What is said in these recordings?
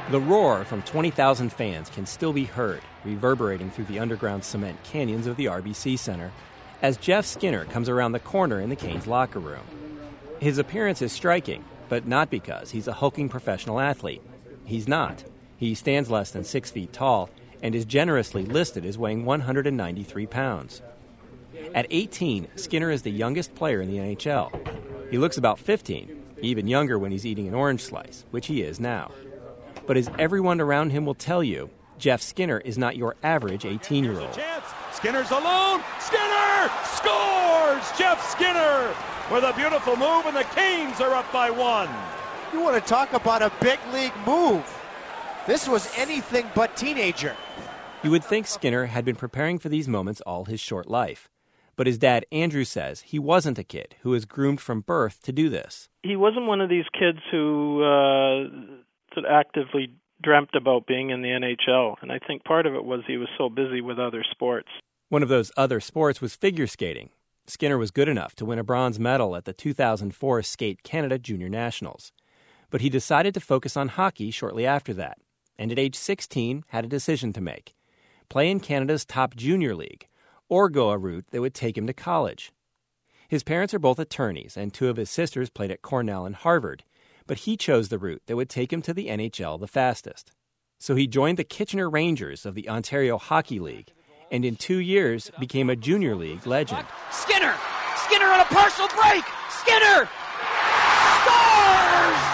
The roar from 20,000 fans can still be heard, reverberating through the underground cement canyons of the RBC Center, as Jeff Skinner comes around the corner in the Canes locker room. His appearance is striking, but not because he's a hulking professional athlete. He's not. He stands less than 6 feet tall and is generously listed as weighing 193 pounds. At 18, Skinner is the youngest player in the NHL. He looks about 15, even younger when he's eating an orange slice, which he is now. But as everyone around him will tell you, Jeff Skinner is not your average 18-year-old. Skinner's alone. Skinner scores! Jeff Skinner with a beautiful move, and the Canes are up by 1. You want to talk about a big league move. This was anything but teenager. You would think Skinner had been preparing for these moments all his short life. But his dad, Andrew, says he wasn't a kid who was groomed from birth to do this. He wasn't one of these kids who actively dreamt about being in the NHL, and I think part of it was he was so busy with other sports. One of those other sports was figure skating. Skinner was good enough to win a bronze medal at the 2004 Skate Canada Junior Nationals. But he decided to focus on hockey shortly after that, and at age 16 had a decision to make: play in Canada's top junior league, or go a route that would take him to college. His parents are both attorneys, and 2 of his sisters played at Cornell and Harvard, but he chose the route that would take him to the NHL the fastest. So he joined the Kitchener Rangers of the Ontario Hockey League, and in 2 years became a junior league legend. Skinner on a partial break! Skinner scores!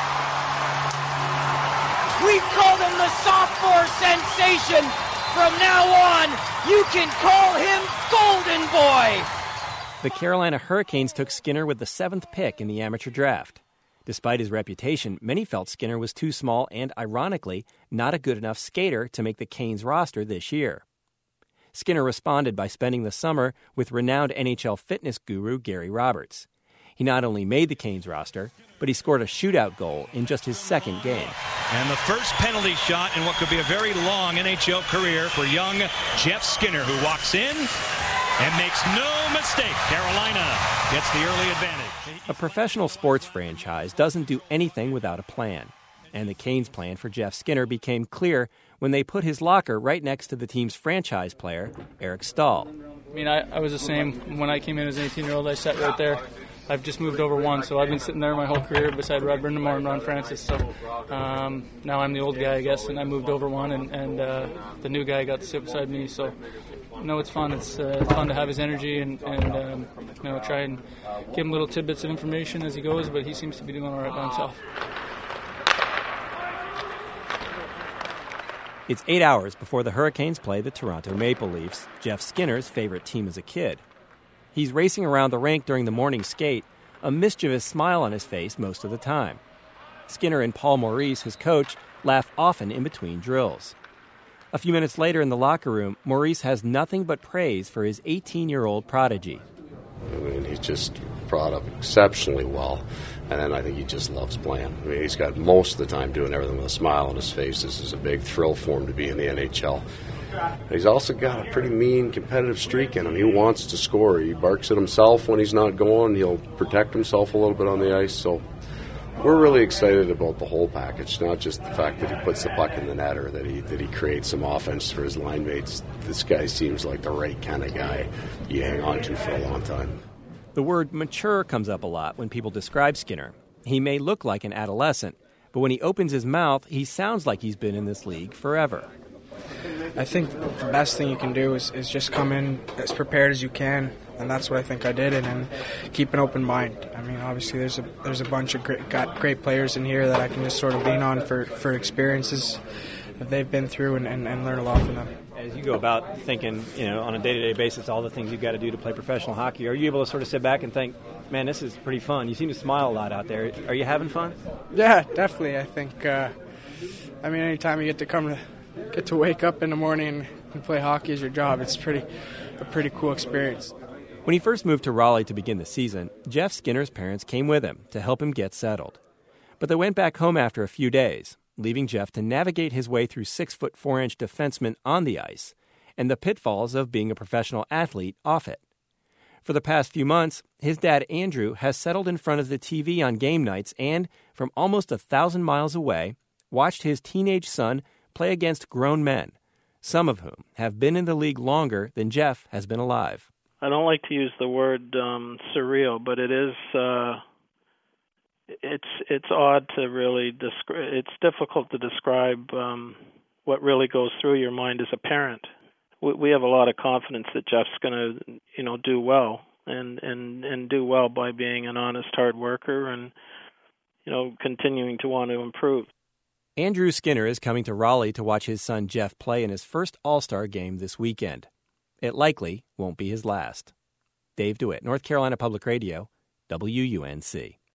We've called him the sophomore sensation. From now on, you can call him Golden Boy. The Carolina Hurricanes took Skinner with the 7th pick in the amateur draft. Despite his reputation, many felt Skinner was too small and, ironically, not a good enough skater to make the Canes roster this year. Skinner responded by spending the summer with renowned NHL fitness guru Gary Roberts. He not only made the Canes roster, but he scored a shootout goal in just his 2nd game. And the first penalty shot in what could be a very long NHL career for young Jeff Skinner, who walks in and makes no mistake. Carolina gets the early advantage. A professional sports franchise doesn't do anything without a plan. And the Canes' plan for Jeff Skinner became clear when they put his locker right next to the team's franchise player, Eric Stahl. I mean, I was the same when I came in as an 18-year-old. I sat right there. I've just moved over 1, so I've been sitting there my whole career beside Rod Brindamore and Ron Francis. So now I'm the old guy, I guess, and I moved over 1, and the new guy got to sit beside me. So, no, it's fun. It's fun to have his energy and try and give him little tidbits of information as he goes, but he seems to be doing all right by himself. It's 8 hours before the Hurricanes play the Toronto Maple Leafs, Jeff Skinner's favorite team as a kid. He's racing around the rink during the morning skate, a mischievous smile on his face most of the time. Skinner and Paul Maurice, his coach, laugh often in between drills. A few minutes later in the locker room, Maurice has nothing but praise for his 18-year-old prodigy. I mean, he's just brought up exceptionally well, and then I think he just loves playing. I mean, he's got most of the time doing everything with a smile on his face. This is a big thrill for him to be in the NHL. He's also got a pretty mean competitive streak in him. He wants to score. He barks at himself when he's not going. He'll protect himself a little bit on the ice. So we're really excited about the whole package, not just the fact that he puts the puck in the net or that he creates some offense for his line mates. This guy seems like the right kind of guy you hang on to for a long time. The word mature comes up a lot when people describe Skinner. He may look like an adolescent, but when he opens his mouth, he sounds like he's been in this league forever. I think the best thing you can do is just come in as prepared as you can, and that's what I think I did, and then keep an open mind. I mean, obviously there's a bunch of great players in here that I can just sort of lean on for experiences that they've been through and learn a lot from them. As you go about thinking, on a day-to-day basis, all the things you've got to do to play professional hockey, are you able to sort of sit back and think, man, this is pretty fun? You seem to smile a lot out there. Are you having fun? Yeah, definitely. I think, anytime you get to wake up in the morning and play hockey as your job, it's a pretty cool experience. When he first moved to Raleigh to begin the season, Jeff Skinner's parents came with him to help him get settled. But they went back home after a few days, leaving Jeff to navigate his way through 6-foot 4-inch defensemen on the ice and the pitfalls of being a professional athlete off it. For the past few months, his dad, Andrew, has settled in front of the TV on game nights and, from almost 1,000 miles away, watched his teenage son play against grown men, some of whom have been in the league longer than Jeff has been alive. I don't like to use the word surreal, but it is. It's odd to really describe. It's difficult to describe what really goes through your mind as a parent. We have a lot of confidence that Jeff's going to, do well and do well by being an honest, hard worker and, continuing to want to improve. Andrew Skinner is coming to Raleigh to watch his son Jeff play in his first All-Star game this weekend. It likely won't be his last. Dave DeWitt, North Carolina Public Radio, WUNC.